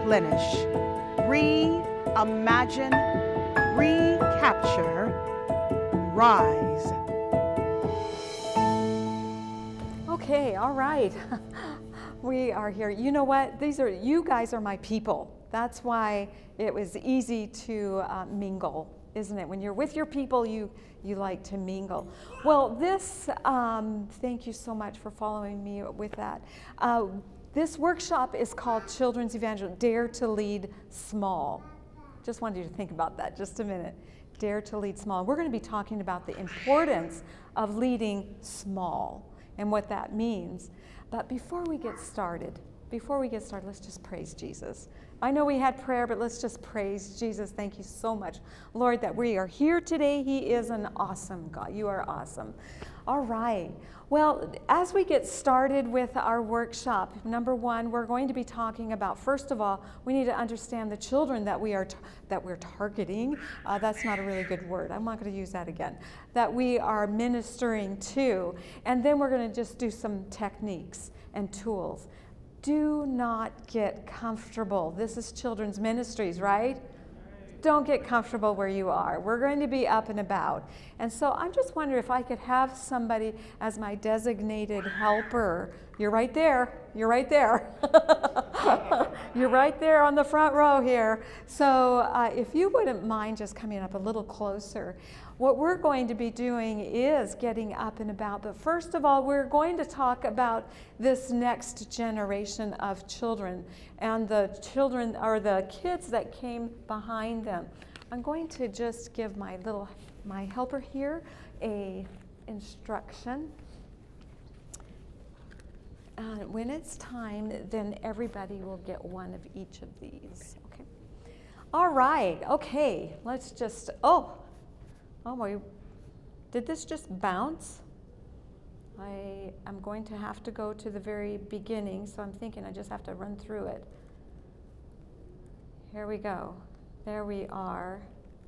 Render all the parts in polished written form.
replenish, reimagine, recapture, rise. Okay, all right. We are here. You know what? You guys are my people. That's why it was easy to mingle, isn't it? When you're with your people, you like to mingle. Well, thank you so much for following me with that. This workshop is called Children's Evangelism, Dare to Lead Small. Just wanted you to think about that just a minute. Dare to Lead Small. We're going to be talking about the importance of leading small and what that means. But before we get started, let's just praise Jesus. I know we had prayer, but let's just praise Jesus. Thank you so much, Lord, that we are here today. He is an awesome God. You are awesome. All right. Well, as we get started with our workshop, number one, we're going to be talking about, first of all, we need to understand the children that we're targeting. That's not a really good word. I'm not going to use that again. That we are ministering to. And then we're going to just do some techniques and tools. Do not get comfortable. This is children's ministries, right? Don't get comfortable where you are. We're going to be up and about. And so I'm just wondering if I could have somebody as my designated helper. You're right there. You're right there. You're right there on the front row here. So if you wouldn't mind just coming up a little closer. What we're going to be doing is getting up and about. But first of all, we're going to talk about this next generation of children and the children or the kids that came behind them. I'm going to just give my helper here a instruction. When it's time, then everybody will get one of each of these. Okay. All right. Okay. Let's just. Oh my! Did this just bounce? I am going to have to go to the very beginning, so I'm thinking I just have to run through it. Here we go. There we are.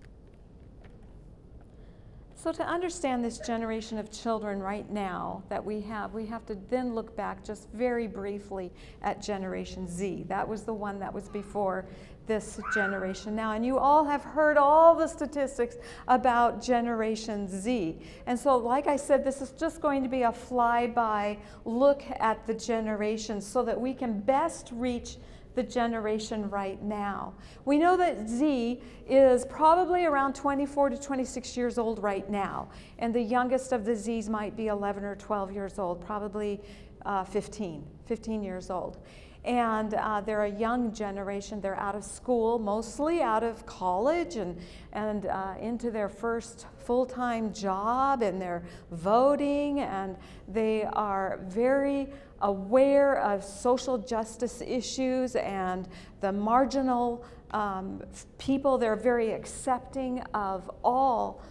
So to understand this generation of children right now that we have to then look back just very briefly at Generation Z. That was the one that was before this generation now. And you all have heard all the statistics about Generation Z. And so, like I said, this is just going to be a flyby look at the generations so that we can best reach the generation right now. We know that Z is probably around 24 to 26 years old right now, and the youngest of the Zs might be 11 or 12 years old, probably 15 years old. And they're a young generation. They're out of school, mostly out of college, and into their first full-time job, and they're voting, and they are very aware of social justice issues and the marginal people. They're very accepting of all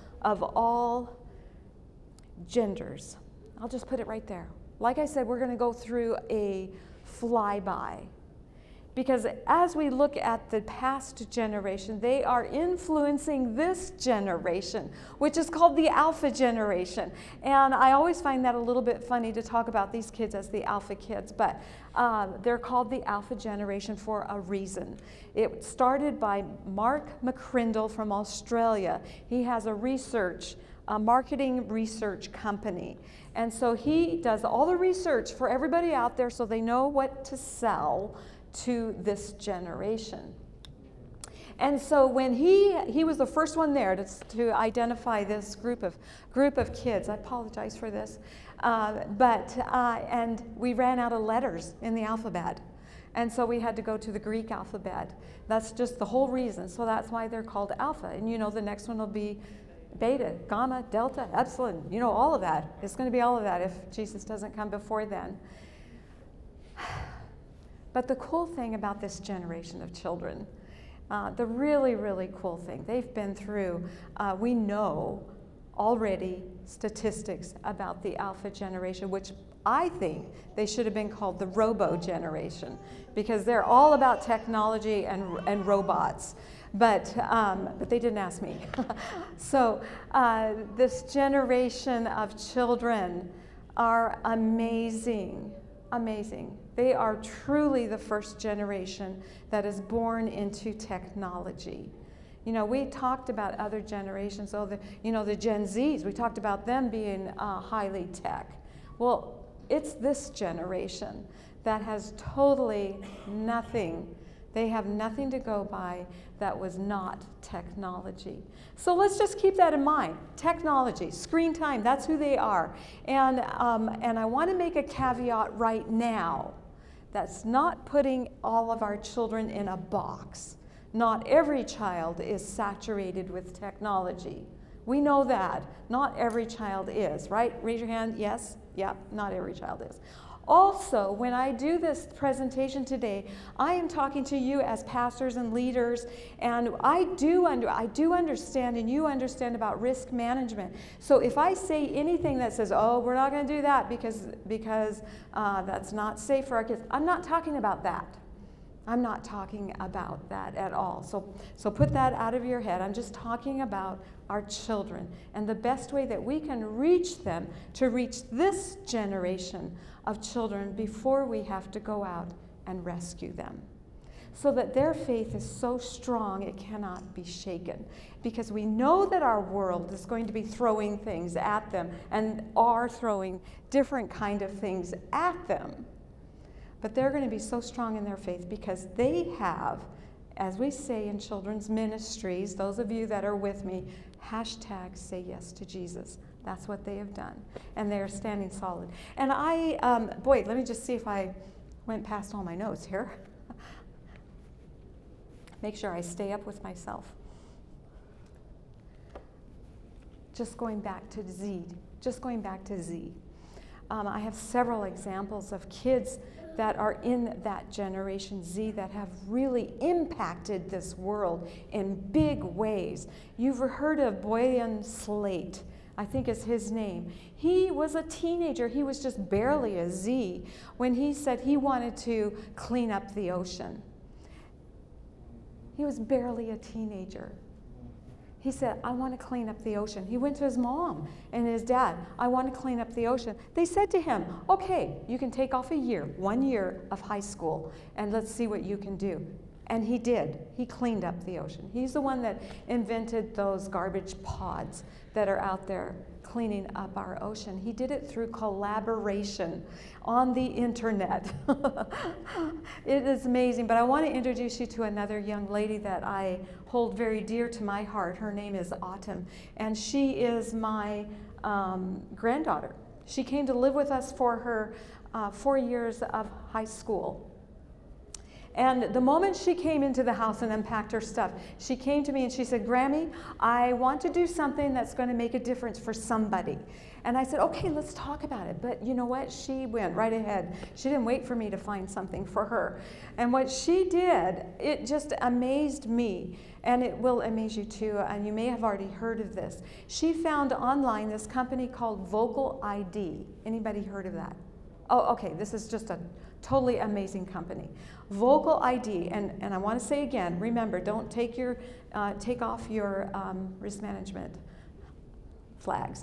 genders. I'll just put it right there. Like I said, we're going to go through a flyby, because as we look at the past generation, they are influencing this generation, which is called the Alpha generation. And I always find that a little bit funny to talk about these kids as the Alpha kids, but they're called the Alpha generation for a reason. It started by Mark McCrindle from Australia. He has a marketing research company. And so he does all the research for everybody out there so they know what to sell to this generation. And so when he was the first one there to identify this group of kids. I apologize for this. And we ran out of letters in the alphabet. And so we had to go to the Greek alphabet. That's just the whole reason. So that's why they're called Alpha. And the next one will be Beta, Gamma, Delta, Epsilon, all of that. It's going to be all of that if Jesus doesn't come before then. But the cool thing about this generation of children, the really, really cool thing, they've been through, we know already statistics about the Alpha generation, which I think they should have been called the Robo generation, because they're all about technology and robots. But they didn't ask me. So this generation of children are amazing, amazing. They are truly the first generation that is born into technology. You know, we talked about other generations, the Gen Zs, we talked about them being highly tech. Well, it's this generation that has totally nothing. They have nothing to go by that was not technology. So let's just keep that in mind. Technology, screen time, that's who they are. And I want to make a caveat right now. That's not putting all of our children in a box. Not every child is saturated with technology. We know that. Not every child is, right? Raise your hand, yes? Yeah, not every child is. Also, when I do this presentation today, I am talking to you as pastors and leaders, and I do understand, and you understand about risk management. So if I say anything that says, oh, we're not going to do that because that's not safe for our kids, I'm not talking about that. I'm not talking about that at all. So put that out of your head. I'm just talking about our children and the best way that we can reach them to reach this generation of children before we have to go out and rescue them. So that their faith is so strong it cannot be shaken. Because we know that our world is going to be throwing things at them and are throwing different kind of things at them. But they're going to be so strong in their faith because they have, as we say in children's ministries, those of you that are with me, hashtag say yes to Jesus. That's what they have done. And they're standing solid. And let me just see if I went past all my notes here. Make sure I stay up with myself. Just going back to Z. I have several examples of kids that are in that Generation Z that have really impacted this world in big ways. You've heard of Boyan Slate, I think is his name. He was a teenager. He was just barely a Z when he said he wanted to clean up the ocean. He was barely a teenager. He said, I want to clean up the ocean. He went to his mom and his dad. I want to clean up the ocean. They said to him, okay, you can take off 1 year of high school, and let's see what you can do. And he did. He cleaned up the ocean. He's the one that invented those garbage pods that are out there cleaning up our ocean. He did it through collaboration on the internet. It is amazing, but I want to introduce you to another young lady that I hold very dear to my heart. Her name is Autumn, and she is my granddaughter. She came to live with us for her 4 years of high school. And the moment she came into the house and unpacked her stuff, she came to me and she said, Grammy, I want to do something that's going to make a difference for somebody. And I said, okay, let's talk about it. But you know what? She went right ahead. She didn't wait for me to find something for her. And what she did, it just amazed me. And it will amaze you too. And you may have already heard of this. She found online this company called Vocal ID. Anybody heard of that? Oh, okay. This is just a totally amazing company. Vocal ID, and I want to say again, remember, don't take off your risk management flags.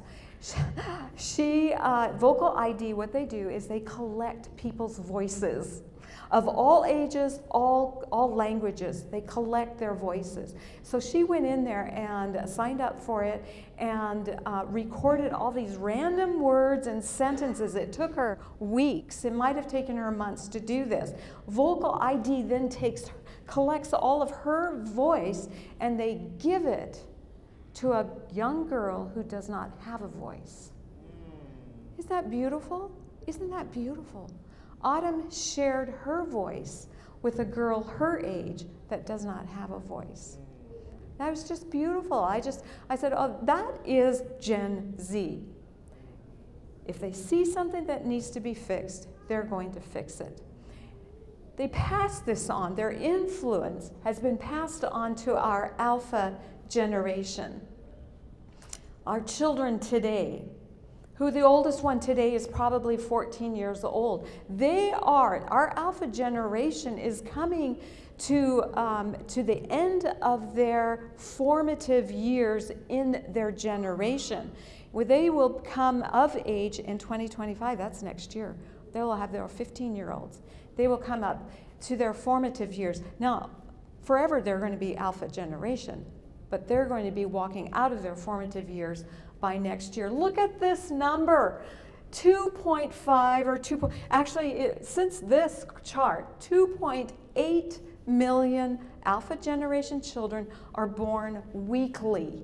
Vocal ID, what they do is they collect people's voices of all ages, all languages. They collect their voices. So she went in there and signed up for it and recorded all these random words and sentences. It took her weeks. It might have taken her months to do this. Vocal ID then collects all of her voice and they give it to a young girl who does not have a voice. Isn't that beautiful? Isn't that beautiful? Autumn shared her voice with a girl her age that does not have a voice. That was just beautiful. I said, oh, that is Gen Z. If they see something that needs to be fixed, they're going to fix it. They pass this on. Their influence has been passed on to our Alpha generation. Our children today, who the oldest one today is probably 14 years old. Our Alpha generation is coming to the end of their formative years in their generation. Where they will come of age in 2025, that's next year. They will have their 15-year-olds. They will come up to their formative years. Now, forever they're going to be alpha generation, but they're going to be walking out of their formative years by next year. Look at this number. 2.5 or 2. Actually, since this chart, 2.8 million alpha generation children are born weekly.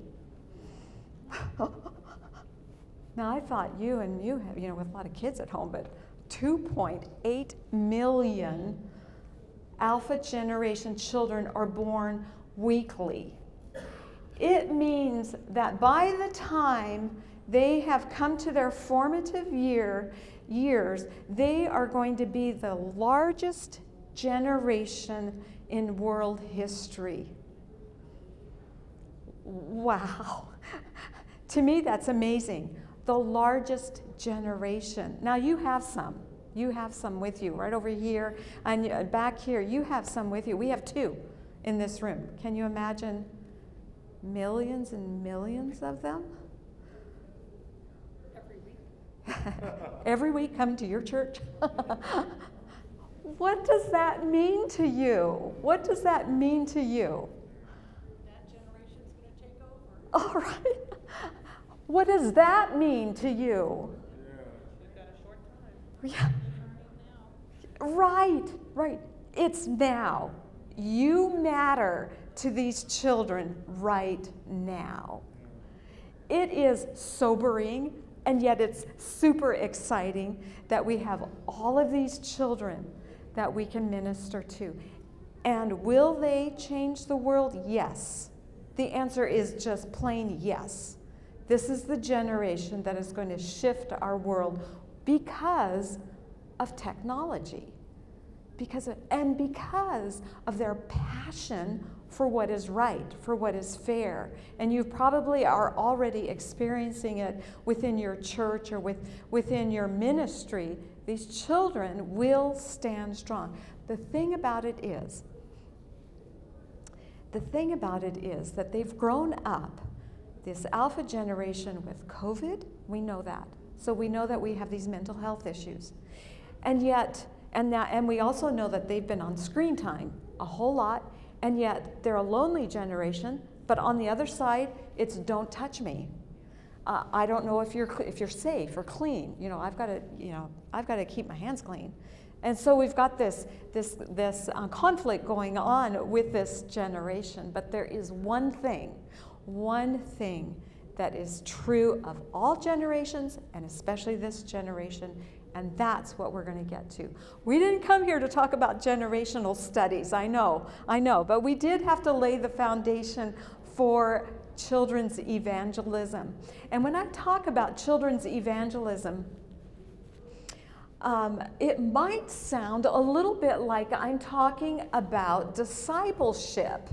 Now, I thought you have, with a lot of kids at home, but 2.8 million alpha generation children are born weekly. It means that by the time they have come to their formative years, they are going to be the largest generation in world history. Wow. To me, that's amazing. The largest generation. Now, you have some. You have some with you right over here and back here. You have some with you. We have 2 in this room. Can you imagine millions and millions of them? Every week come to your church? What does that mean to you? What does that mean to you? That generation's going to take over. All right. What does that mean to you? We've got a short time. Yeah. Right. It's now. You matter to these children right now. It is sobering, and yet it's super exciting that we have all of these children that we can minister to. And will they change the world? Yes. The answer is just plain yes. This is the generation that is going to shift our world because of technology, because of their passion for what is right, for what is fair. And you probably are already experiencing it within your church or within your ministry. These children will stand strong. The thing about it is that they've grown up, this alpha generation, with COVID. We know that. So we know that we have these mental health issues. And we also know that they've been on screen time a whole lot, and yet they're a lonely generation. But on the other side, it's don't touch me. I don't know if you're safe or clean. I've got to keep my hands clean. And so we've got this conflict going on with this generation. But there is one thing that is true of all generations, and especially this generation, and that's what we're going to get to. We didn't come here to talk about generational studies, I know, but we did have to lay the foundation for children's evangelism. And when I talk about children's evangelism, it might sound a little bit like I'm talking about discipleship.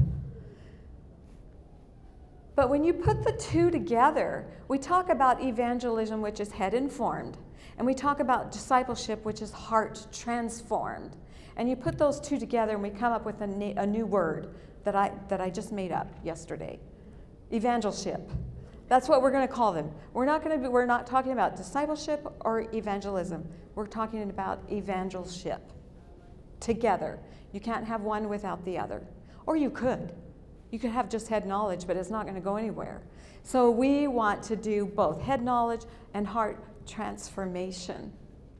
But when you put the two together, we talk about evangelism, which is head informed, and we talk about discipleship, which is heart transformed. And you put those two together, and we come up with a new word that I just made up yesterday. Evangelship. That's what we're going to call them. We're not talking about discipleship or evangelism. We're talking about evangelship together. You can't have one without the other. Or you could. You could have just head knowledge, but it's not going to go anywhere. So we want to do both head knowledge and heart transformation.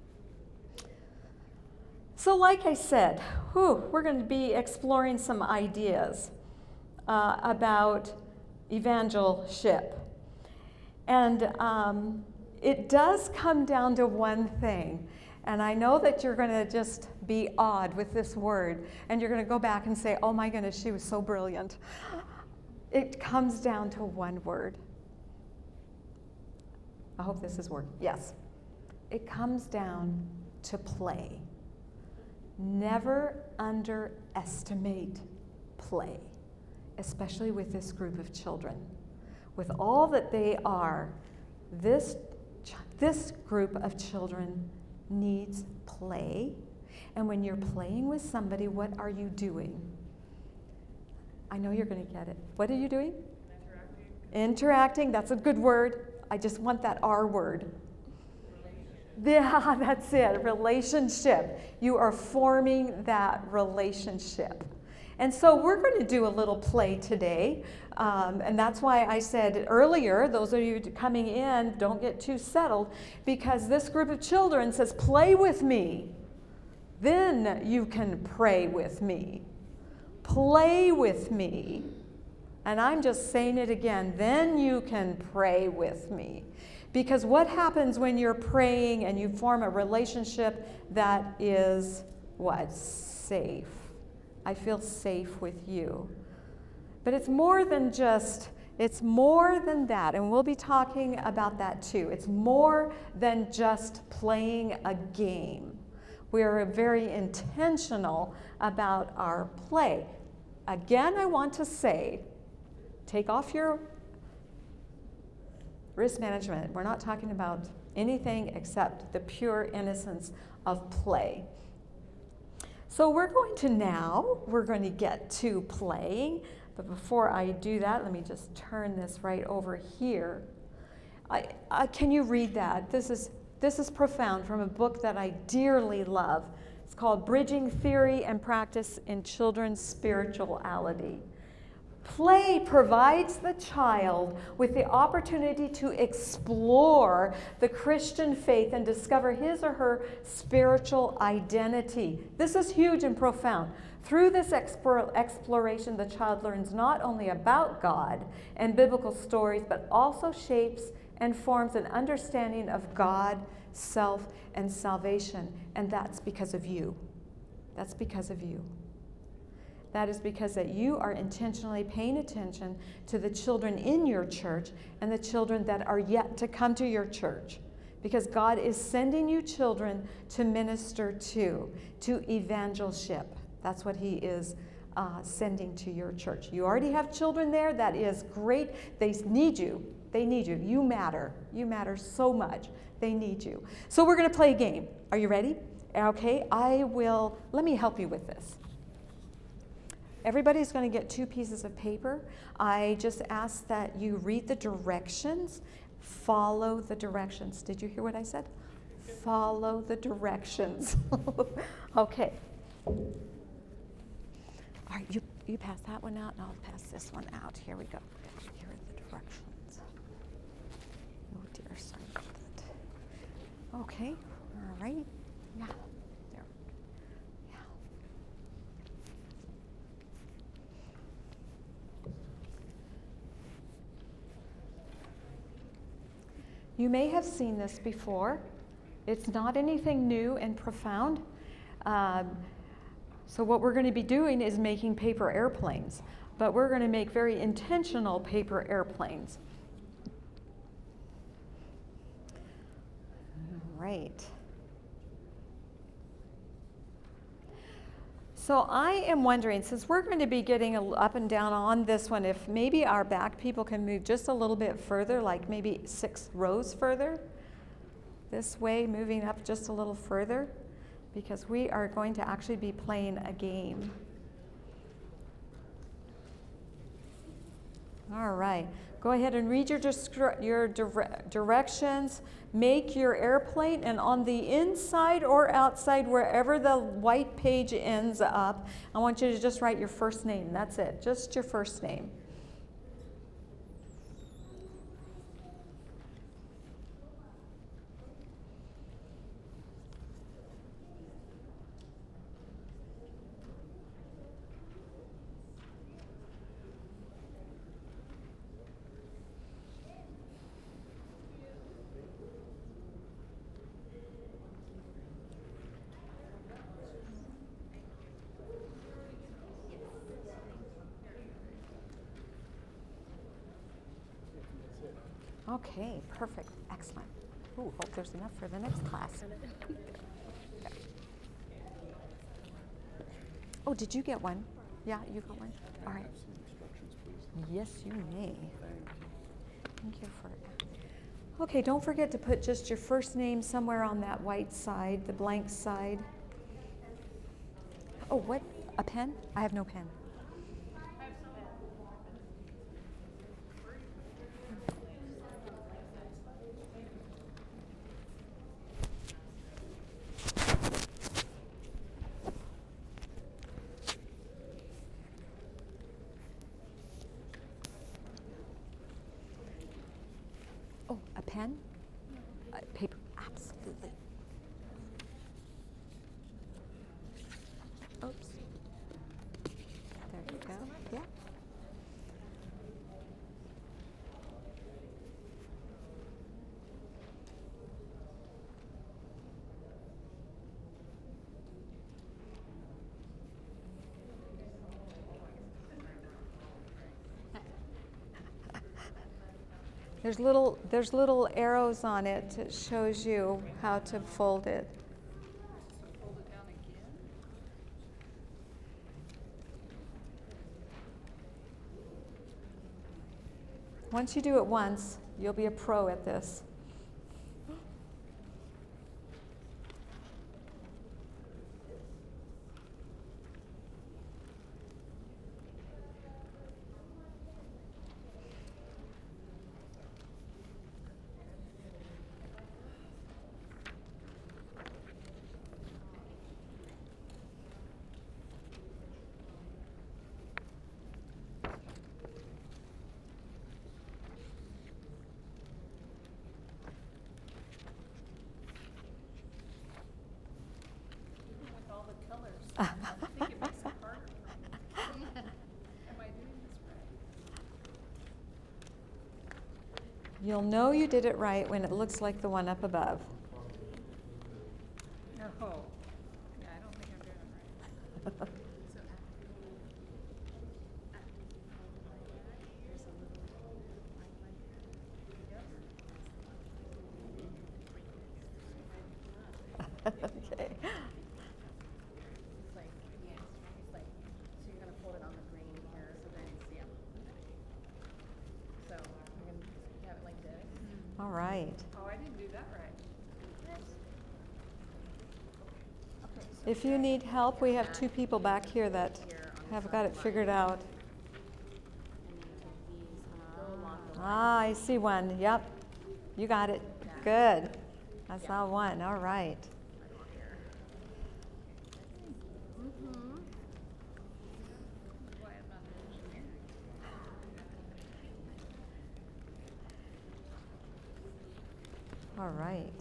So like I said, we're going to be exploring some ideas about evangelship. And it does come down to one thing. And I know that you're going to just be awed with this word. And you're going to go back and say, oh my goodness, she was so brilliant. It comes down to one word. I hope this is working. Yes. It comes down to play. Never underestimate play, especially with this group of children. With all that they are, this group of children needs play. And when you're playing with somebody, what are you doing? I know you're going to get it. What are you doing? Interacting. That's a good word. I just want that R word. Yeah, that's it. Relationship. You are forming that relationship. And so we're going to do a little play today. And that's why I said earlier, those of you coming in, don't get too settled, because this group of children says, play with me. Then you can pray with me. Play with me. And I'm just saying it again, then you can pray with me. Because what happens when you're praying and you form a relationship that is what? Safe. I feel safe with you. But it's more than it's more than that. And we'll be talking about that too. It's more than just playing a game. We are very intentional about our play. Again, I want to say, take off your risk management. We're not talking about anything except the pure innocence of play. So we're going to get to playing. But before I do that, let me just turn this right over here. Can you read that? This is profound, from a book that I dearly love. It's called Bridging Theory and Practice in Children's Spirituality. Play provides the child with the opportunity to explore the Christian faith and discover his or her spiritual identity. This is huge and profound. Through this exploration, the child learns not only about God and biblical stories, but also shapes and forms an understanding of God, self, and salvation. And that's because of you. That's because of you. That is because that you are intentionally paying attention to the children in your church and the children that are yet to come to your church. Because God is sending you children to minister to evangelship. That's what he is sending to your church. You already have children there. That is great. They need you. They need you. You matter. You matter so much. They need you. So we're going to play a game. Are you ready? Okay, let me help you with this. Everybody's going to get 2 pieces of paper. I just ask that you read the directions, follow the directions. Did you hear what I said? Follow the directions. Okay. All right, you pass that one out, and I'll pass this one out. Here we go. Here are the directions. Oh dear, sorry about that. Okay, all right. Yeah. You may have seen this before. It's not anything new and profound. So what we're going to be doing is making paper airplanes, but we're going to make very intentional paper airplanes. All right. So I am wondering, since we're going to be getting up and down on this one, if maybe our back people can move just a little bit further, like maybe 6 rows further, this way, moving up just a little further, because we are going to actually be playing a game. All right, go ahead and read your directions. Make your airplane, and on the inside or outside, wherever the white page ends up, I want you to just write your first name. That's it, just your first name. Okay, perfect, excellent. Ooh, hope there's enough for the next class. Oh, did you get one? Yeah, you got one? All right. Yes, you may. Thank you for it. Okay, don't forget to put just your first name somewhere on that white side, the blank side. Oh, what? A pen? I have no pen. pen? Paper, absolutely. Oops. There you go. Yeah. There's little arrows on it that shows you how to fold it. Fold it down again. Once you do it once, you'll be a pro at this. With all the colors. I think it makes it harder. Am I doing this right? You'll know you did it right when it looks like the one up above. No. Yeah, I don't think I'm doing it right. So Okay. It's like, yeah, it's like, so you're gonna fold it on the green here, so then, yeah. So, you're gonna have it like this. All right. Oh, I didn't do that right. Okay, so If you need help, we have two people back here that have got it figured out. and then take these, go along the line. Ah, I see one. Yep. You got it. Good. I saw one. All right. Right along here. Mm-hmm. Why I'm not an engineer. All right.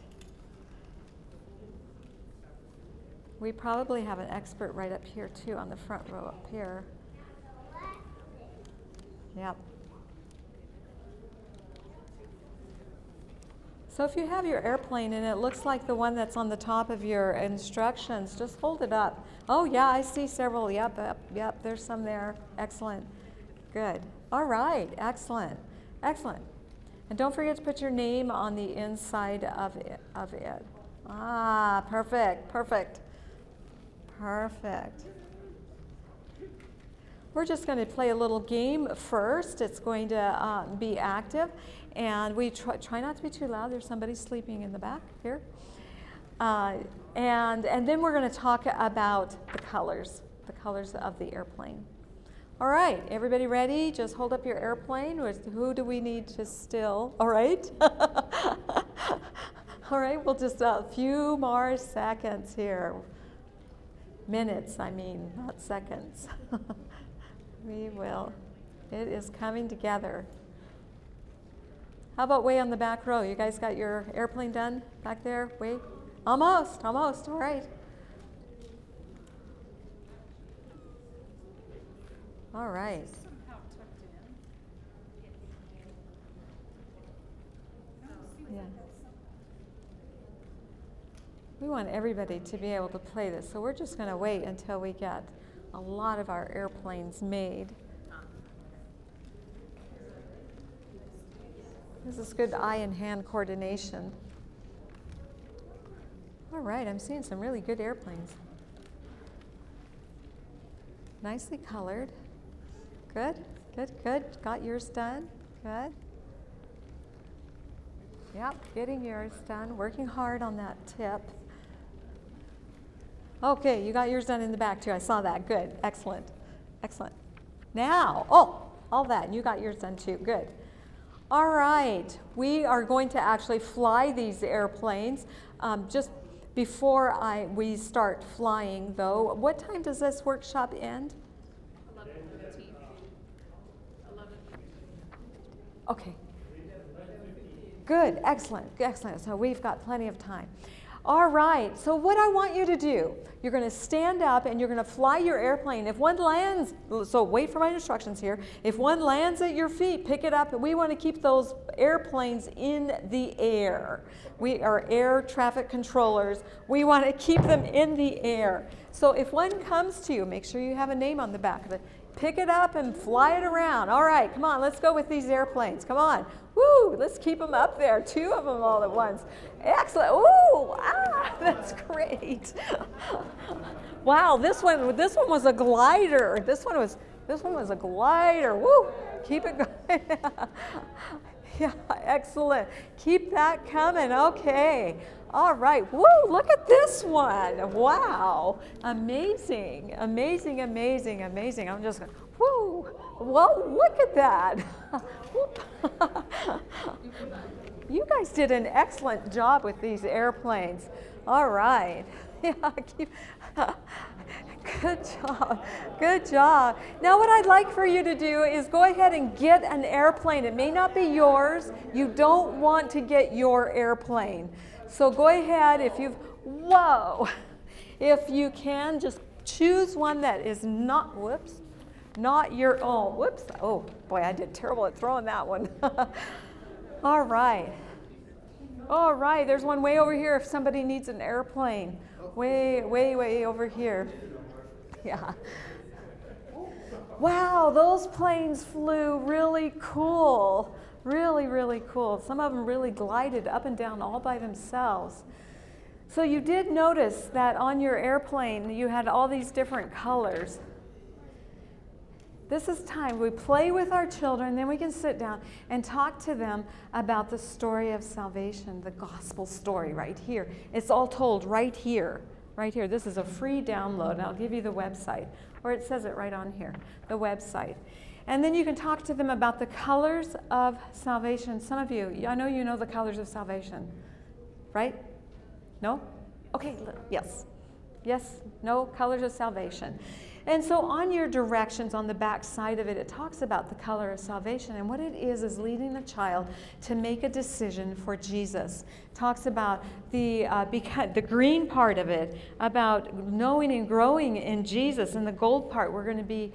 We probably have an expert right up here too, on the front row up here. Yep. So if you have your airplane and it looks like the one that's on the top of your instructions, just hold it up. Oh yeah, I see several. Yep, there's some there. Excellent. Good. All right, excellent. Excellent. And don't forget to put your name on the inside of it. Ah, perfect, perfect. Perfect. We're just going to play a little game first. It's going to be active. And we try not to be too loud. There's somebody sleeping in the back here. And then we're going to talk about the colors of the airplane. All right, everybody ready? Just hold up your airplane. Who do we need to still? All right. All right, we'll just a few more seconds here. Minutes, I mean, not seconds. We will. It is coming together. How about way on the back row? You guys got your airplane done back there? Way? Almost. All right. All right. Somehow tucked in. Yeah. We want everybody to be able to play this, so we're just going to wait until we get a lot of our airplanes made. This is good eye and hand coordination. All right, I'm seeing some really good airplanes. Nicely colored. Good. Got yours done. Good. Yep, getting yours done. Working hard on that tip. Okay, you got yours done in the back too. I saw that. Good. Excellent. Now, all that. You got yours done too. Good. All right. We are going to actually fly these airplanes. Just before we start flying, though, what time does this workshop end? 11:15. 11. Okay. Good, excellent, excellent. So we've got plenty of time. All right, so what I want you to do, you're going to stand up and you're going to fly your airplane. If one lands, so wait for my instructions here. If one lands at your feet, pick it up. We want to keep those airplanes in the air. We are air traffic controllers. We want to keep them in the air. So if one comes to you, make sure you have a name on the back of it. Pick it up and fly it around. All right, come on, let's go with these airplanes. Come on. Woo, let's keep them up there. 2 of them all at once. Excellent. Ooh, that's great. Wow, this one was a glider. This one was a glider. Woo, keep it going. Yeah, excellent. Keep that coming. Okay. All right. Woo, look at this one. Wow. Amazing, amazing, amazing, amazing. I'm just going, woo. Well, look at that. You guys did an excellent job with these airplanes. All right. Yeah, good job. Good job. Now what I'd like for you to do is go ahead and get an airplane. It may not be yours. You don't want to get your airplane. So go ahead if you can, just choose one that is not your own. Whoops. Oh boy, I did terrible at throwing that one. All right. All right, there's one way over here if somebody needs an airplane. Way over here. Yeah. Wow, those planes flew really cool. Really, really cool. Some of them really glided up and down all by themselves. So you did notice that on your airplane you had all these different colors. This is time we play with our children, then we can sit down and talk to them about the story of salvation, the gospel story right here. It's all told right here, right here. This is a free download, and I'll give you the website, or it says it right on here, the website. And then you can talk to them about the colors of salvation. Some of you, I know you know the colors of salvation, right? No? Okay, yes. Yes, no, colors of salvation. And so on your directions on the back side of it, it talks about the color of salvation. And what it is leading a child to make a decision for Jesus. It talks about the green part of it, about knowing and growing in Jesus. And the gold part, we're going to be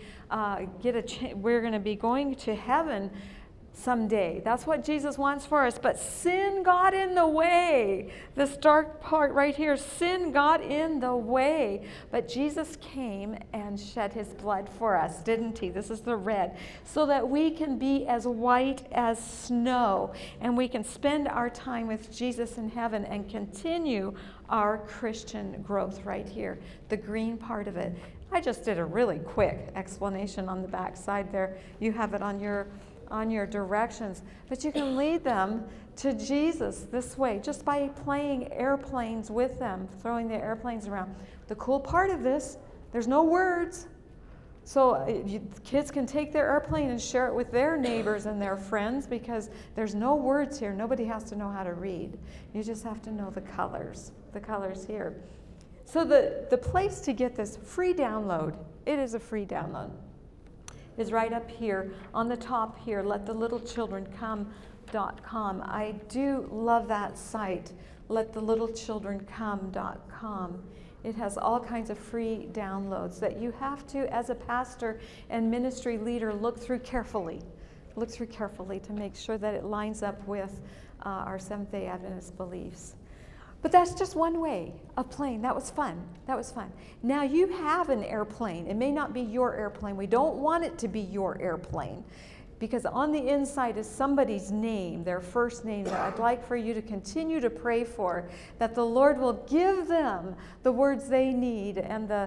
going to heaven someday. That's what Jesus wants for us. But sin got in the way. This dark part right here, sin got in the way. But Jesus came and shed his blood for us, didn't he? This is the red. So that we can be as white as snow. And we can spend our time with Jesus in heaven and continue our Christian growth right here. The green part of it. I just did a really quick explanation on the back side there. You have it on your directions, but you can lead them to Jesus this way just by playing airplanes with them, throwing the airplanes around. The cool part of this, there's no words, so kids can take their airplane and share it with their neighbors and their friends because there's no words here. Nobody has to know how to read. You just have to know the colors here. So the place to get this free download, it is a free download, is right up here on the top here, letthelittlecchildrencome.com. I do love that site, letthelittlecchildrencome.com. It has all kinds of free downloads that you have to, as a pastor and ministry leader, look through carefully to make sure that it lines up with our Seventh-day Adventist beliefs. But that's just one way of playing. That was fun. Now you have an airplane. It may not be your airplane. We don't want it to be your airplane because on the inside is somebody's name, their first name, that I'd like for you to continue to pray for, that the Lord will give them the words they need and the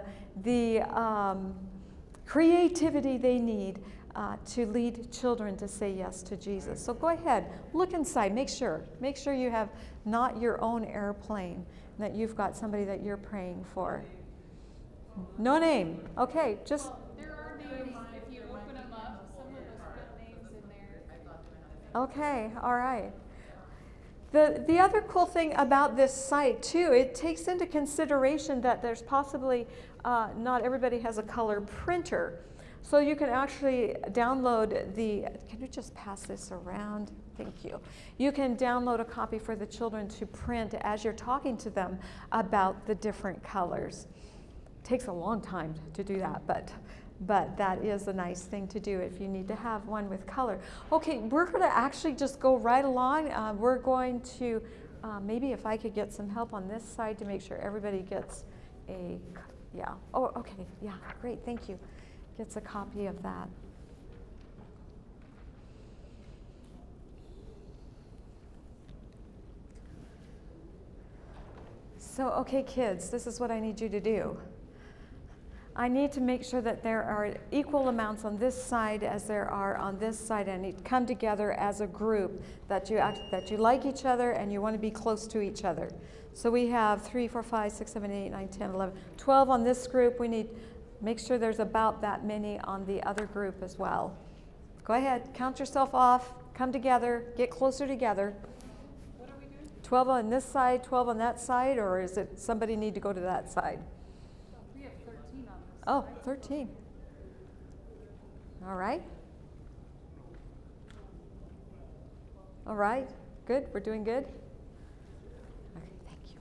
creativity they need to lead children to say yes to Jesus. So go ahead, look inside, make sure you have not your own airplane, that you've got somebody that you're praying for. No name. Okay, just. There are names if you open them up. Some of us put names in there. Okay, all right. The other cool thing about this site too, it takes into consideration that there's possibly not everybody has a color printer. So you can actually download can you just pass this around? Thank you. You can download a copy for the children to print as you're talking to them about the different colors. Takes a long time to do that, but that is a nice thing to do if you need to have one with color. Okay, we're going to actually just go right along. We're going to, maybe if I could get some help on this side to make sure everybody gets yeah. Oh, okay, yeah, great, thank you. Gets a copy of that. So, okay, kids, this is what I need you to do. I need to make sure that there are equal amounts on this side as there are on this side, and you come together as a group that you like each other and you want to be close to each other. So we have 3, 4, 5, 6, 7, 8, 9, 10, 11, 12 on this group. We need make sure there's about that many on the other group as well. Go ahead, count yourself off, come together, get closer together. What are we doing? 12 on this side, 12 on that side, or is it somebody need to go to that side? We have 13 on this Oh, side. 13. All right. All right, good, we're doing good. Okay, thank you.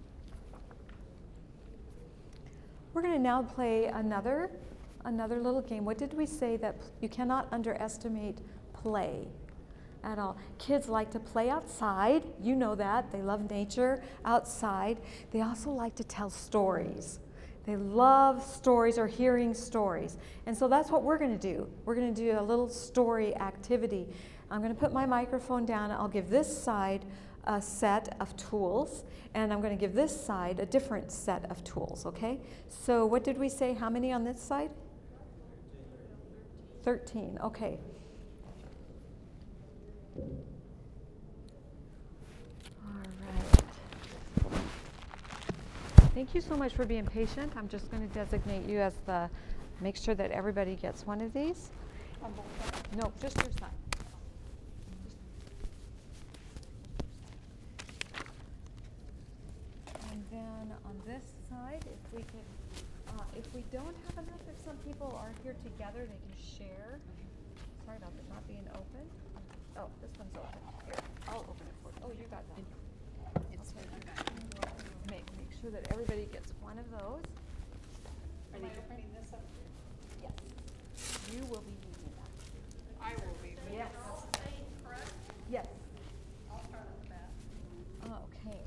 We're going to now play another little game. What did we say? That you cannot underestimate play at all. Kids like to play outside. You know that. They love nature outside. They also like to tell stories. They love stories or hearing stories. And so that's what we're going to do. We're going to do a little story activity. I'm going to put my microphone down. I'll give this side a set of tools, and I'm going to give this side a different set of tools, okay? So what did we say? How many on this side? 13, okay. All right. Thank you so much for being patient. I'm just going to designate you as make sure that everybody gets one of these. On both sides. No, just your side. And then on this side, if we don't have enough, if some people are here together, they can share. Sorry about it not being open. Oh, this one's open. Here, I'll open it for you. Oh, you got that. It's Make sure that everybody gets one of those. Am I opening this up? Yes. You will be using that. I will be. Yes. All saying correct? Yes. I'll start with that. Okay.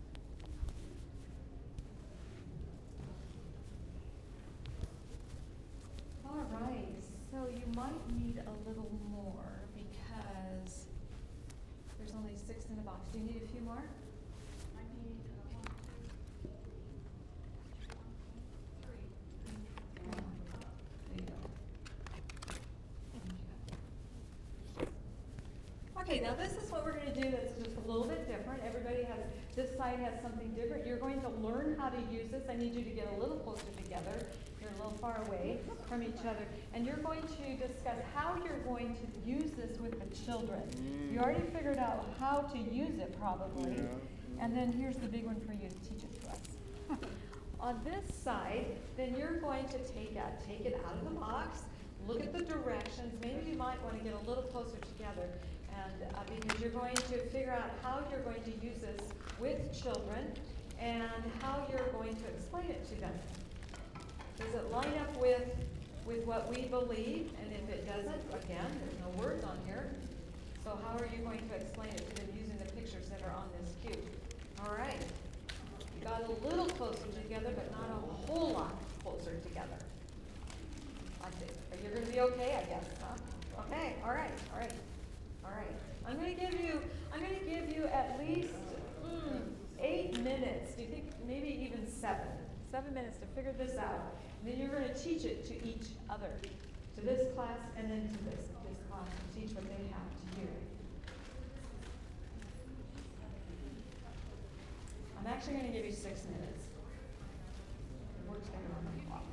All right, so you might need a little more because there's only 6 in the box. Do you need a few more? I need, Okay, now this is what we're going to do that's just a little bit different. This side has something different. You're going to learn how to use this. I need you to get a little closer together. You're a little far away from each other. And you're going to discuss how you're going to use this with the children. You already figured out how to use it probably. Yeah. And then here's the big one for you to teach it to us. On this side, then you're going to take it out of the box, look at the directions. Maybe you might want to get a little closer together. And because you're going to figure out how you're going to use this with children and how you're going to explain it to them. Does it line up with what we believe? And if it doesn't, again, there's no words on here. So how are you going to explain it to them using the pictures that are on this cube? All right. You got a little closer together, but not a whole lot closer together. I think. You're going to be okay, I guess, huh? Okay. All right. All right. All right. I'm going to give you at least 8 minutes. Do you think maybe even 7? 7 minutes to figure this out. And then you're going to teach it to each other, to this class and then to this class, to teach what they have to you. I'm actually going to give you 6 minutes. It works better on the clock.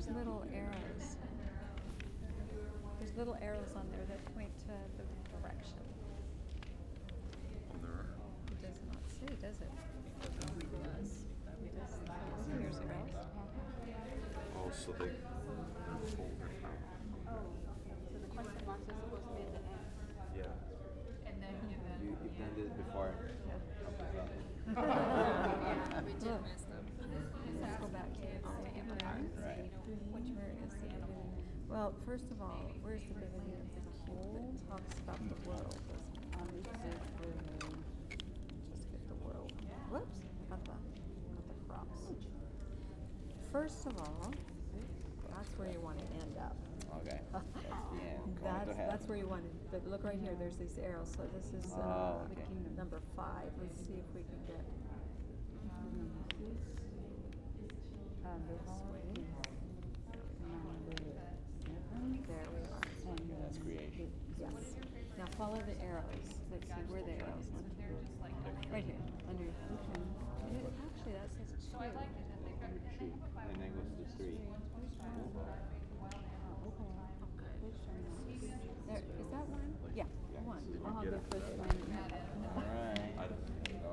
there's little arrows. There's little arrows on there that point to the direction. Oh, there are. It does not say, does it? Here's arrows. Oh, so they're folded out. Oh, so the question marks are supposed to be at the end. Yeah. And then you then. You've done this before. Yeah, we did Look. mess them. Let's go back to the Right. Where is the beginning? Well, first of all, where's the beginning of the cube? It talks about the world, doesn't it? Just get the world. Whoops, got the cross. First of all, that's where you want to end up. Okay. That's the end. Going to heaven. That's where you want it. But look right here. There's these arrows. So this is Oh, okay. number 5. Let's see if we can get. There we are. That's creation. Yes. Now follow the arrows. Let's see where the arrows are. Right here. Under. Actually, that says 2. So I like it that they've got, and they have a Bible. And then goes to 3. There, is that one? Yeah, Yeah. 1. Did you I'll get go it? first one. Alright. I don't.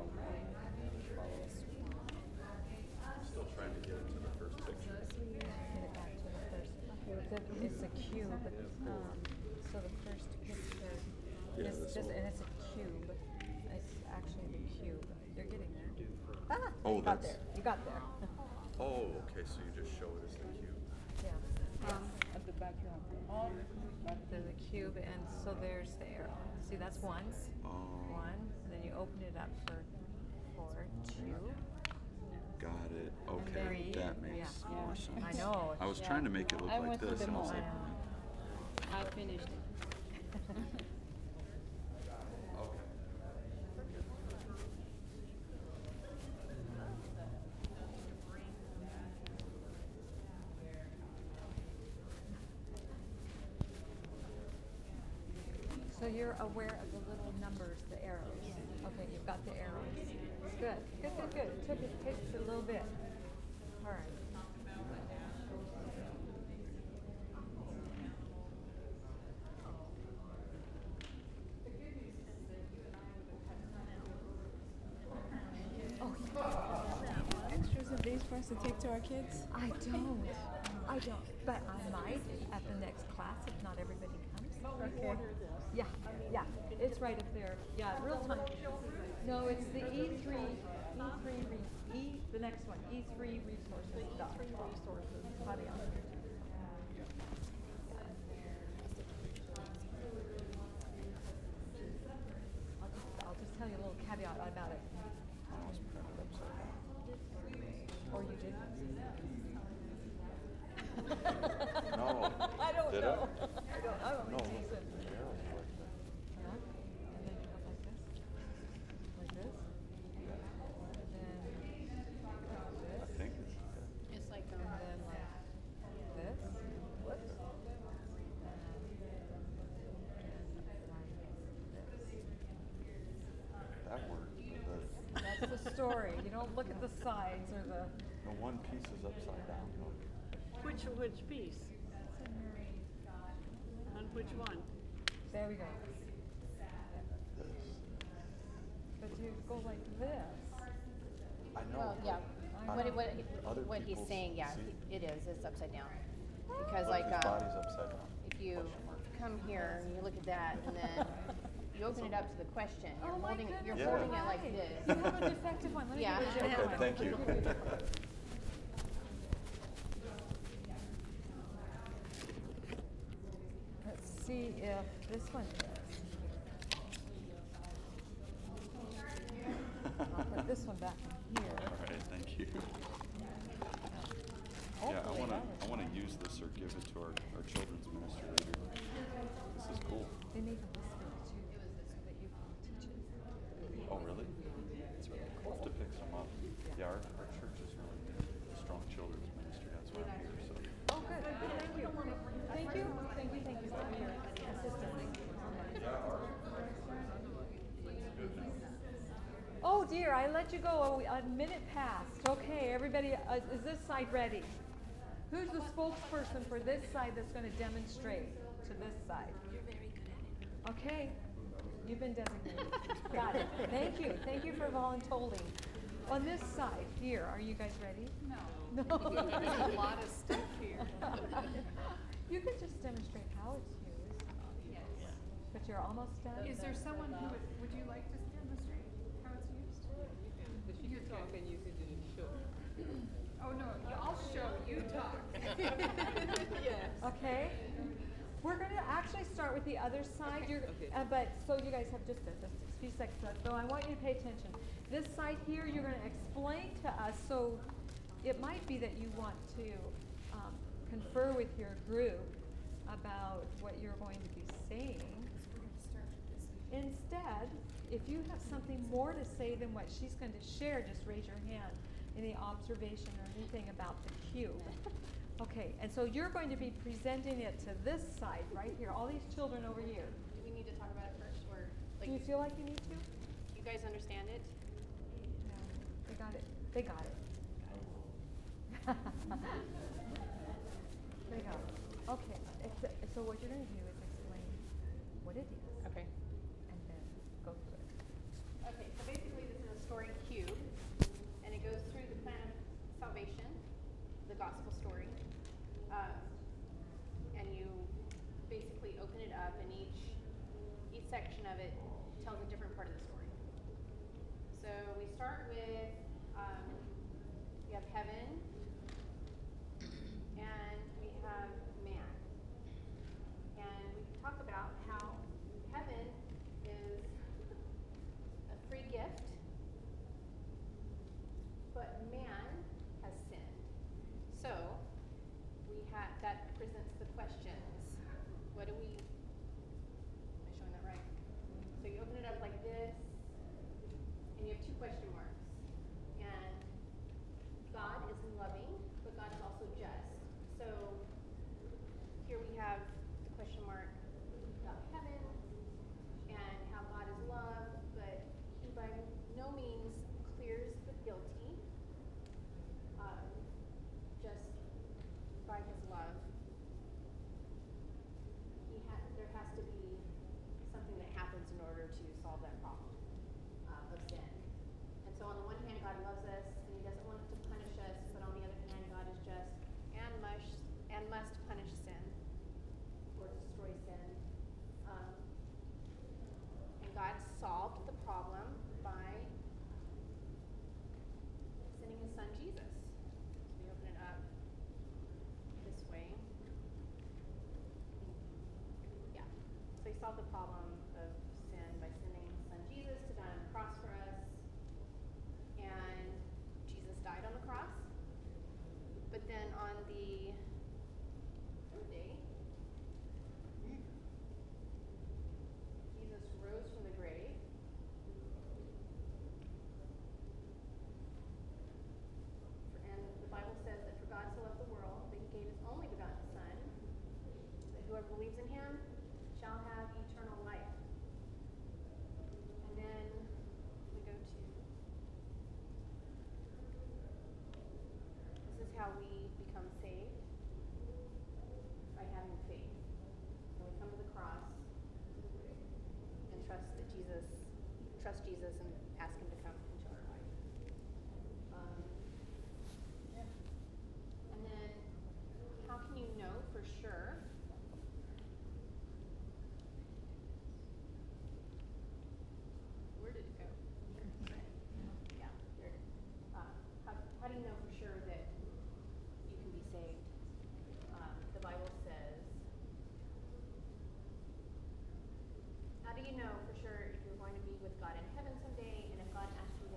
Still trying to get it to the first picture. Get it back to the first. It's a cube. So the first picture Yeah, is this just, one. and it's a cube. It's actually the cube. You're getting there. Ah, Oh, you got that's- there. You got there. Oh, okay, so you just show it as the cube. Yeah. At the back here. There's a cube, and so there's the arrow. See, that's 1. Oh. 1. And then you open it up for 2. Got it. And Okay, three. that makes Yeah. more sense. I know. I was trying to make it look I like went through this, them and I was all. like, I finished it. So you're aware of the little numbers, the arrows. Okay, you've got the arrows. It's good. Good. It takes a little bit. All right. Extras of these for us to take to our kids? I don't. But I might at the next class if not everybody comes. Okay. Yeah. It's right up there. Yeah, real time. No, it's the E3, the next one, E3 resources. Resources. I'll just tell you a little caveat about it. Oh, it's printed upside down. Or you did. no. I don't Did know. it? I'm only No, look, teasing. the arrows are like that. Yeah. And then you go like this. Like this. And then I this. think it's It's like, And then like this. Whoops. And like this. that worked, but That's the story. You don't look at the sides or the. the one piece is upside down. Though. which piece? On which one? There we go. This. But you go like this. I know. Well, yeah. I What, know. what, Other what he's people's saying, yeah, see. it is. It's upside down. Because Look, like, his body's upside down. if you come here and you look at that, and then you open it up to the question, you're Oh my holding it. You're goodness, holding you're it like right. this. You have a defective one. Let me Yeah. give you a Okay, one. thank you. Let's see if this one is. I'll put this one back in here. All right, thank you. Yeah, I wanna use this or give it to our children's ministry later. This is cool. They make a list of it too, so that you can teach it. Oh, really? It's really cool. We'll have to pick some up. Yeah, our church is really a strong children's ministry. That's why I'm here. So Oh, good. Thank you. Thank you. Thank you for your assistance. Oh dear, I let you go a minute past. Okay, everybody, is this side ready? Who's the spokesperson for this side that's going to demonstrate to this side? You're very good at it. Okay, you've been designated. Got it. Thank you. Thank you for volunteering. On this side here, are you guys ready? No. No. There's a lot of stuff here. You could just demonstrate how it's used, Yes. but you're almost done. Is there someone who would you like to demonstrate how it's used? But she can talk and you can do the show. Oh, no, I'll show, you talk. Yes. Okay. We're going to actually start with the other side. You're, Okay. but so you guys have just a few seconds left. So I want you to pay attention. This side here, you're going to explain to us. So it might be that you want to confer with your group about what you're going to be saying. Instead, if you have something more to say than what she's going to share, just raise your hand. Any observation or anything about the cube. Okay, and so you're going to be presenting it to this side right here, all these children over here. Do we need to talk about it first, or like, Do you feel like you need to? you guys understand it? No, they got it. They got it. They got it. Okay, so what you're going to do is explain what it is Okay. and then go through it. Okay, so basically this is a story cube, and it goes through the plan of salvation, the gospel story, and you basically open it up, and each section of it tells a different part of the story. So we start with we have heaven, and we have man, and we talk about how heaven is a free gift, but man has sinned. So that presents the questions. What do we? Am I showing that right? So you open it up like this, and you have two question marks. And God is loving, but God is also just. So here we have the question mark about heaven and how God is love, but he by no means clears the guilty. Just by his love, there has to be something that happens in order to solve that problem of sin. And so on the one hand, God loves us and he doesn't want to punish us, but on the other hand, God is just and must punish sin or destroy sin. And God solved the problem by sending his son Jesus. So we open it up this way. Yeah. So he solved the problem of sin by sending his son Jesus to die on the cross for us. And Jesus died on the cross. But then on the third day, Jesus rose from the grave. And the Bible says that for God so loved the world that he gave his only begotten Son, that whoever believes in him shall have eternal life. And then we go to, this is how we become saved, by having faith. And we come to the cross and trust Jesus and ask him to come into our life. And then, how can you know for sure? Where did it go? Yeah, there it is. How do you know for sure that you can be saved? The Bible says, how do you know for sure if you're going to be with God in heaven someday, and if God asks you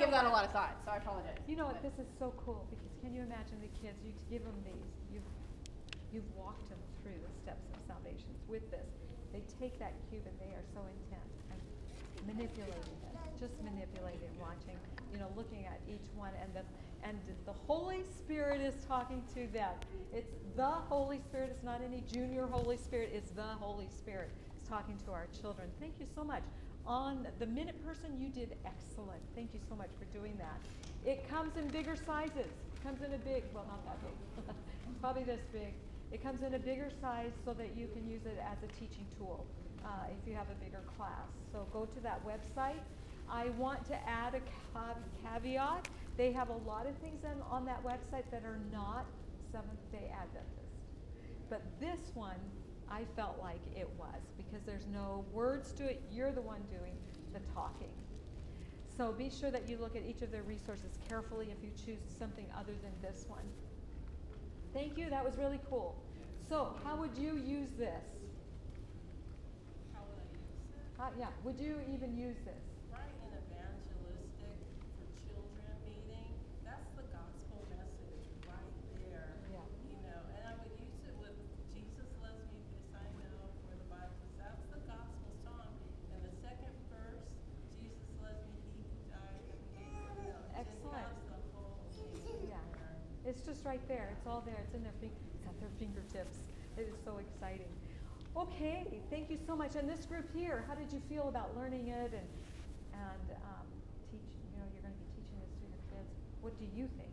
gave that a lot of thought, so I apologize. You know what? This is so cool because can you imagine the kids? You give them these. You've walked them through the steps of salvation with this. They take that cube and they are so intent and manipulating it, just manipulating, watching. Looking at each one, and the Holy Spirit is talking to them. It's the Holy Spirit. It's not any junior Holy Spirit. It's the Holy Spirit. It's talking to our children. Thank you so much. On the minute person, you did excellent. Thank you so much for doing that. It comes in bigger sizes. It comes in a big, well, not that big, probably this big. It comes in a bigger size so that you can use it as a teaching tool if you have a bigger class. So go to that website. I want to add a caveat. They have a lot of things on that website that are not Seventh-day Adventist. But this one, I felt like it was because there's no words to it. You're the one doing the talking. So be sure that you look at each of their resources carefully if you choose something other than this one. Thank you. That was really cool. So how would you use this? How would I use it? Yeah. Would you even use this? Right, an evangelistic for children meeting. That's the gospel message right there. Yeah. And I would use it with Jesus loves me, this I know, for the Bible. That's the gospel song. And the second verse, Jesus loves me, he who died and gave himself. Excellent. It has the whole thing Yeah. there. It's just right there. It's all there. It's in it's at their fingertips. It is so exciting. Okay, thank you so much. And this group here, how did you feel about learning it and teaching? You're going to be teaching this to your kids. What do you think?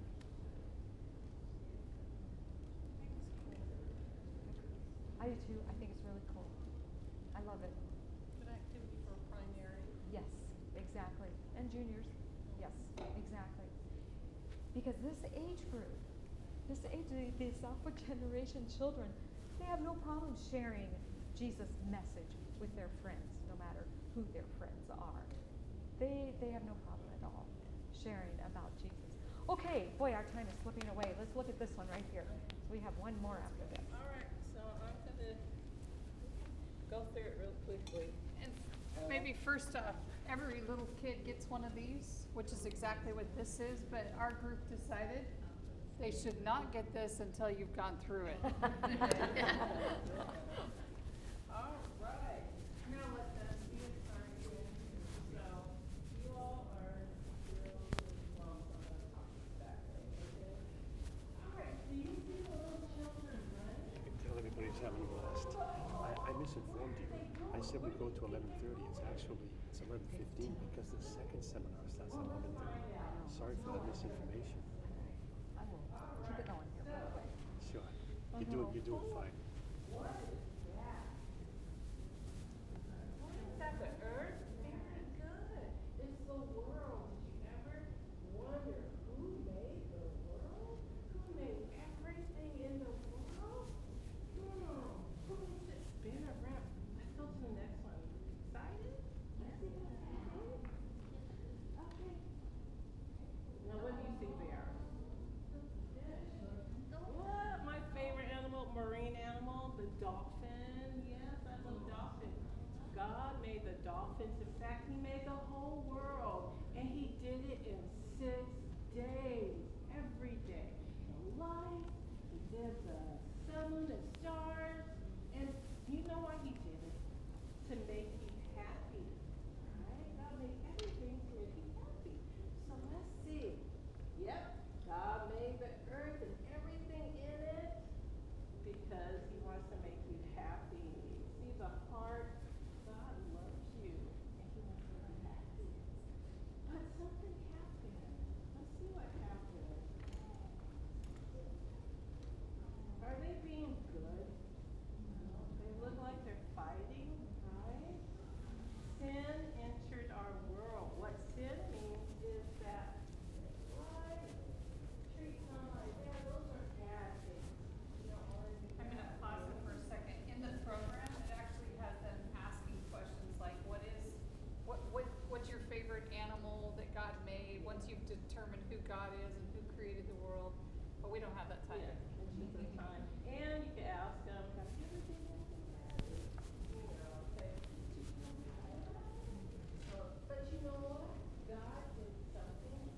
I do too. I think it's really cool. I love it. Good activity for primary. Yes, exactly. And juniors. Yes, exactly. Because this age group, these Alpha generation children, they have no problem sharing Jesus' message with their friends, no matter who their friends are. They have no problem at all sharing about Jesus. Okay, boy, our time is slipping away. Let's look at this one right here. We have one more after this. All right, so I'm gonna go through it real quickly. And maybe first off, every little kid gets one of these, which is exactly what this is, but our group decided they should not get this until you've gone through it. All right. I'm gonna let them see it start here. So you all are still with moms. I'm gonna talk that way, okay? All right, so you see the little children, right? You can tell everybody's having a blast. I misinformed you. I said we go to 11:30. It's 11:15 because the second seminar starts at 11:30. Sorry for that misinformation. I will keep it going here, by the way. Sure. You're doing fine. Is that the earth? Very good. It's the world. Did you ever wonder who made the world? Who made everything in the world? Who makes it spin around? Let's go to the next one. Excited? Let's see what's happening. Okay. Now what do you think they are? What? My favorite animal, marine animal, the dolphin. Yes, I love dolphins. God made the dolphins. In fact, he made the whole world. And he did it in 6 days. Every day. The light, he did the sun and stars. And you know why he did it? To make you happy. Right? God made everything to make you happy. So let's see. Yep, God made the earth and everything in it because he wants to make you happy. See the heart? God loves you and he wants you to be happy. But something happened. Let's see what happened. Are they being good? No. They look like they're fighting, right? Sin entered our world. What sin means is that treat someone like that, those are bad things. You don't want to do I'm gonna that. pause it for a second. In the program, it actually has them asking questions like, what's your favorite animal that God made? Once you've determined who God is and who created the world, but we don't have that time. Yeah, it's just the time. And you can ask them, have you ever been anything bad? Okay. So, but you know what? God did something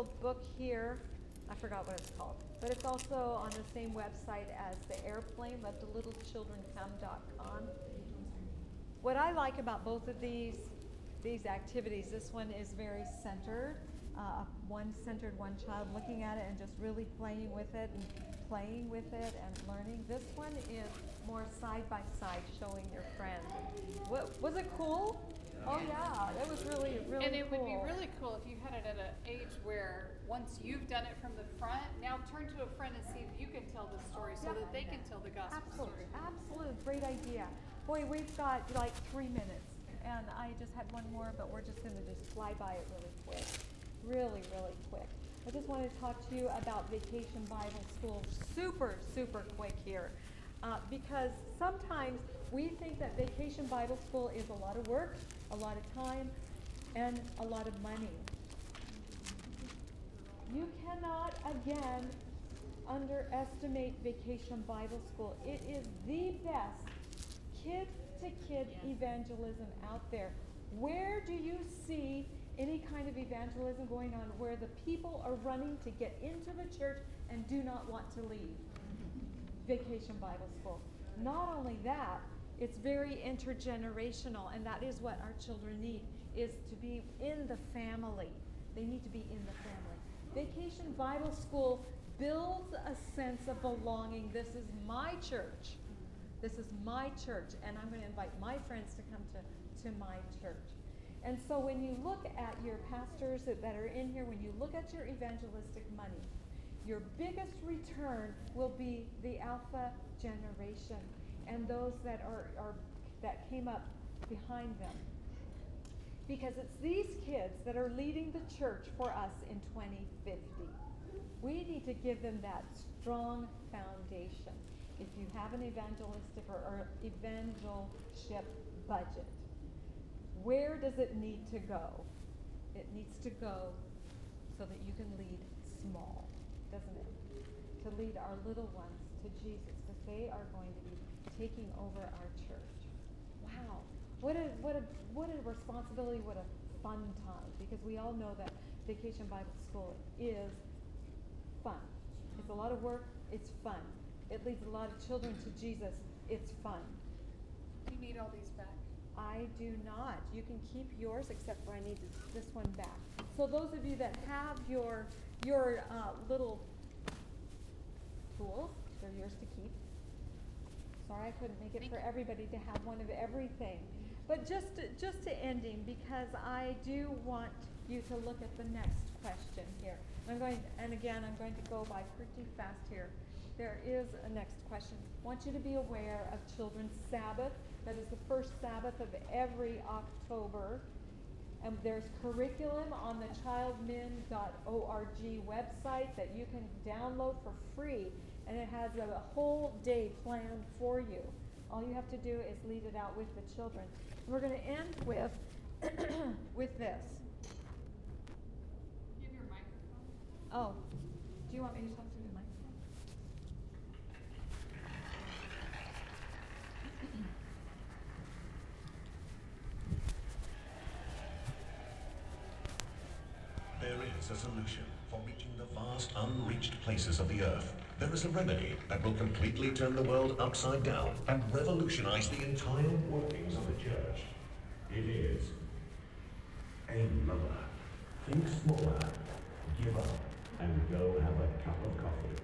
little book here. I forgot what it's called, but it's also on the same website as the airplane, letthelittlecchildrencome.com. What I like about both of these activities, this one is very centered, one centered one child looking at it and just really playing with it and learning. This one is more side by side, showing your friends. Was it cool? Oh yeah, that was really cool. And it would be really cool if you had it at an age where once you've done it from the front, now turn to a friend and see if you can tell the story so that they can tell the gospel story. Absolutely, great idea. Boy, we've got like 3 minutes, and I just had one more, but we're just going to just fly by it really quick. Really quick. I just want to talk to you about Vacation Bible School super quick here. Because sometimes we think that Vacation Bible School is a lot of work, a lot of time, and a lot of money. You cannot, again, underestimate Vacation Bible School. It is the best kid-to-kid evangelism out there. Where do you see any kind of evangelism going on where the people are running to get into the church and do not want to leave? Vacation Bible School. Not only that, it's very intergenerational, and that is what our children need, is to be in the family. They need to be in the family. Vacation Bible School builds a sense of belonging. This is my church. This is my church, and I'm going to invite my friends to come to my church. And so when you look at your pastors that are in here, when you look at your evangelistic money, your biggest return will be the Alpha generation and those that that came up behind them. Because it's these kids that are leading the church for us in 2050. We need to give them that strong foundation. If you have an evangelistic or evangelship budget, where does it need to go? It needs to go so that you can lead small, doesn't it? To lead our little ones to Jesus, because they are going to be taking over our church. Wow, what a responsibility, what a fun time, because we all know that Vacation Bible School is fun. It's a lot of work, it's fun. It leads a lot of children to Jesus, it's fun. Do you need all these back? I do not. You can keep yours, except for I need this one back. So those of you that have your little tools, they're yours to keep. Sorry I couldn't make it for everybody to have one of everything. But just to ending, because I do want you to look at the next question here. I'm going to go by pretty fast here. There is a next question. I want you to be aware of Children's Sabbath. That is the first Sabbath of every October. And there's curriculum on the childmin.org website that you can download for free. And it has a whole day planned for you. All you have to do is lead it out with the children. We're going to end with with this. You have your microphone? Oh, do you want me to talk through the microphone? There is a solution for reaching the vast, unreached places of the earth. There is a remedy that will completely turn the world upside down and revolutionize the entire workings of the church. It is aim lower, think smaller, give up, and go have a cup of coffee.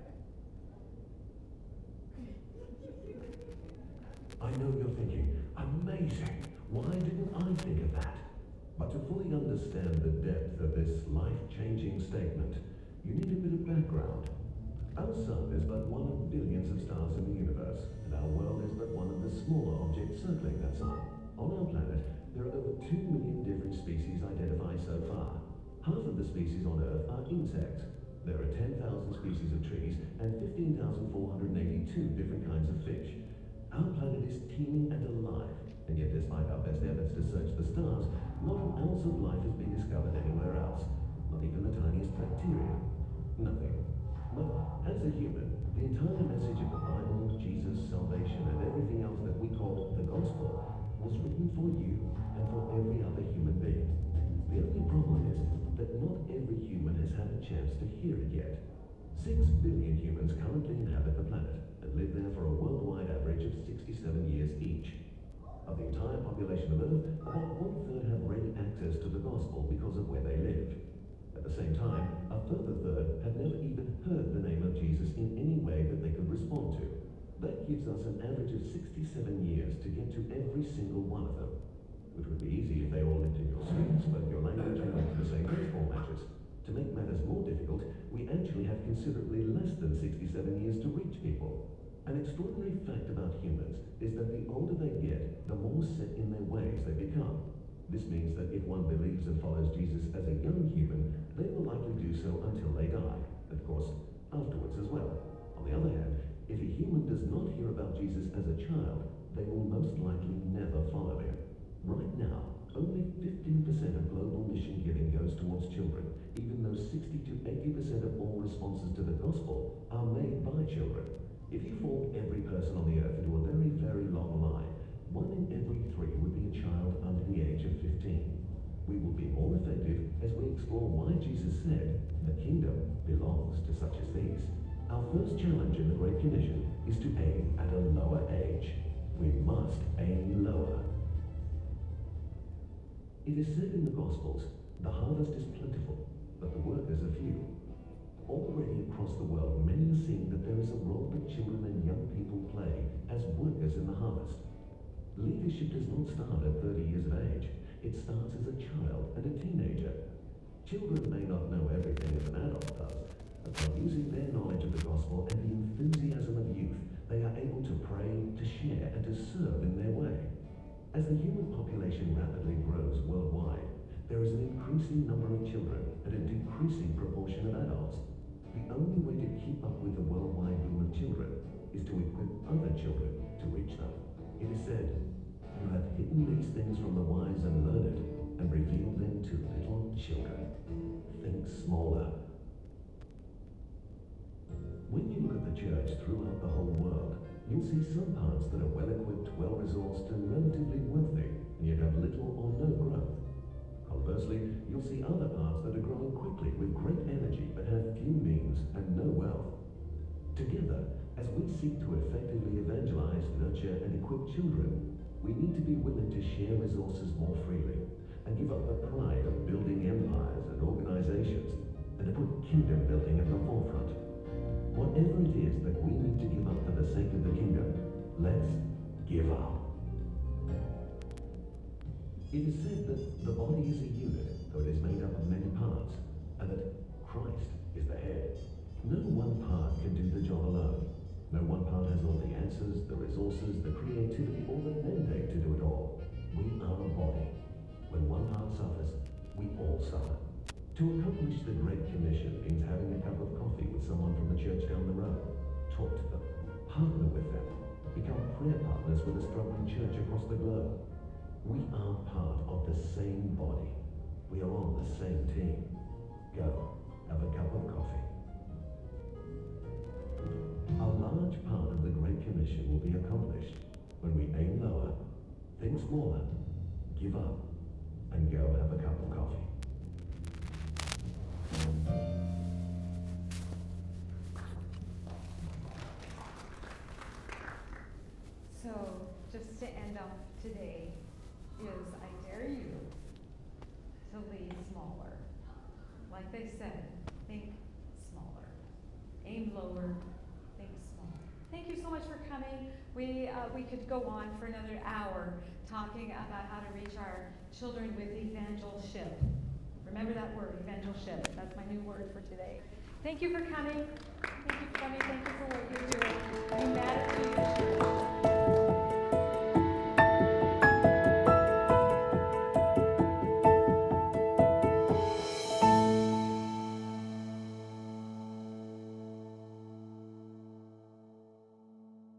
I know you're thinking, amazing, why didn't I think of that? But to fully understand the depth of this life-changing statement, you need a bit of background. Our sun is but one of billions of stars in the universe, and our world is but one of the smaller objects circling that sun. On our planet, there are over 2 million different species identified so far. Half of the species on Earth are insects. There are 10,000 species of trees and 15,482 different kinds of fish. Our planet is teeming and alive, and yet despite our best efforts to search the stars, not an ounce of life has been discovered anywhere else. Not even the tiniest bacteria. Nothing. But as a human, the entire message of the Bible, Jesus, salvation, and everything else that we call the gospel was written for you and for every other human being. The only problem is that not every human has a chance to hear it yet. 6 billion humans currently inhabit the planet and live there for a worldwide average of 67 years each. Of the entire population of Earth, about 1/3 have ready access to the gospel because of where they live. At the same time, a further third have never even heard the name of Jesus in any way that they could respond to. That gives us an average of 67 years to get to every single one of them. Which would be easy if they all lived in your streets, spoke your language, and went to the same baseball matches. To make matters more difficult, we actually have considerably less than 67 years to reach people. An extraordinary fact about humans is that the older they get, the more set in their ways they become. This means that if one believes and follows Jesus as a young human, they will likely do so until they die, and of course, afterwards as well. On the other hand, if a human does not hear about Jesus as a child, they will most likely never follow him. Right now, only 15% of global mission giving goes towards children, even though 60 to 80% of all responses to the gospel are made by children. If you formed every person on the earth into a very, very long line, 1 in every 3 would be a child under the age of 15. We will be more effective as we explore why Jesus said, "The kingdom belongs to such as these." Our first challenge in the Great Commission is to aim at a lower age. We must aim lower. It is said in the Gospels, the harvest is plentiful, but the workers are few. Already across the world, many are seeing that there is a role that children and young people play as workers in the harvest. Leadership does not start at 30 years of age. It starts as a child and a teenager. Children may not know everything as an adult does, but by using their knowledge of the gospel and the enthusiasm of youth, they are able to pray, to share, and to serve in their way. As the human population rapidly grows worldwide, there is an increasing number of children and a decreasing proportion of adults. The only way to keep up with the worldwide boom of children is to equip other children to reach them. It is said, "You have hidden these things from the wise and learned and revealed them to little children." Think smaller. When you look at the church throughout the whole world, you'll see some parts that are well-equipped, well-resourced, and relatively wealthy, and yet have little or no growth. Conversely, you'll see other parts that are growing quickly with great energy but have few means and no wealth. Together, as we seek to effectively evangelize, nurture, and equip children, we need to be willing to share resources more freely and give up the pride of building empires and organizations and to put kingdom building at the forefront. Whatever it is that we need to give up for the sake of the kingdom, let's give up. It is said that the body is a unit, though it is made up of many parts, and that Christ is the head. No one part can do the job alone. No one part has all the answers, the resources, the creativity, or the mandate to do it all. We are a body. When one part suffers, we all suffer. To accomplish the Great Commission means having a cup of coffee with someone from the church down the road. Talk to them, partner with them, become prayer partners with a struggling church across the globe. We are part of the same body. We are on the same team. Go, have a cup of coffee. A large part of the Great Commission will be accomplished when we aim lower, think smaller, give up, and go have a cup of coffee. So, just to end off today, is I dare you to lead smaller. Like they said, think smaller. Aim lower, think smaller. Thank you so much for coming. We could go on for another hour talking about how to reach our children with evangelship. Remember that word, evangelship. That's my new word for today. Thank you for coming. Thank you for coming. Thank you for what you're doing. Be mad at Jesus.